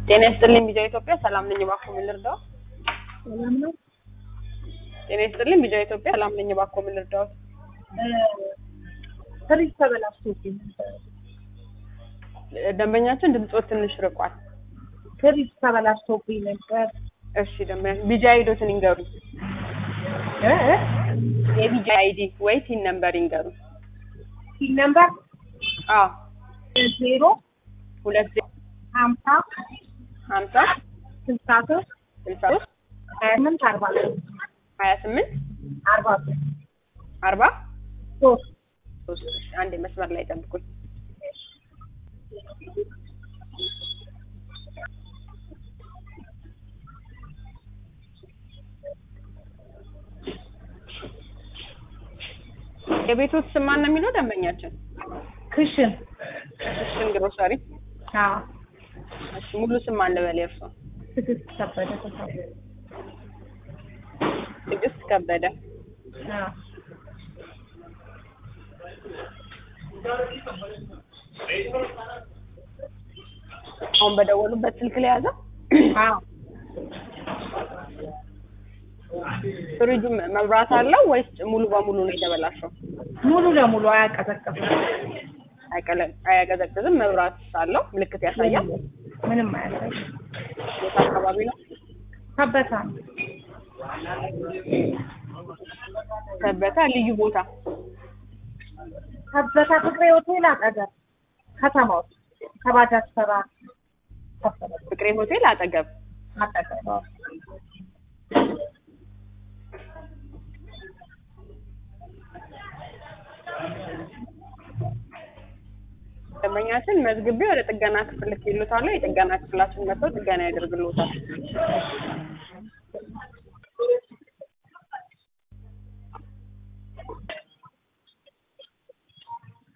ጤና ይስጥልኝ ቢጃ ኢትዮጵያ ሰላም ነኝ ባኮ ምን ልርዳው? ሰላም ነው። ጤና ይስጥልኝ ቢጃ ኢትዮጵያ ሰላም ነኝ ባኮ ምን ልርዳው? ፍሪጅ ተበላሽቶብኝ ደንበኛችን ድምጾት ትንሽ ርቋል። ፍሪጅ ተበላሽቶብኝ ነበር። እሺ ደንበኛ ቢጃ አይዶትን ይንገሩ። የቢጃ አይዲ ወይ ቲን ነምበር ይንገሩ። ቲን ነምበር 0 2 50 50 63 63 28 40 28 40 40 3 አንዴ መስመር ላይ ጠብቁኝ። የቤቶት ስም ማን ነው የሚለው ደንበኛችን? ክሽን ግሮሰሪ። አዎ እሺ ሙሉ ስም ማን ልበል የእርሶ? ትዕግስት ከበደ ተሳብ። ትዕግስት ከበደ። አዎ አሁን በደወሉበት ስልክ ላይ ያዘ? አዎ ፍሪጁ መብራት አለው ወይስ ሙሉ በሙሉ ነው የተበላሸው? ሙሉ ለሙሉ አያቀዘቅዝም። አያቀዘቅዝም። መብራት አለው ምልክት ያሳያል? ምንም አያሳይም። የት አካባቢ ነው? ሰበታ ነው። ሰበታ ልዩ ቦታ? ሰበታ ፍቅሬ ሆቴል አጠገብ ከተማ ውስጥ ከባጃጅ ተራ ፍቅሬ ሆቴል አጠገብ ደንበኛችን መዝግቤ ወደ ጥገና ክፍል ልኬልዎታለሁ። የጥገና ክፍላችን መጥተው ጥገና ያደርግልዎታል።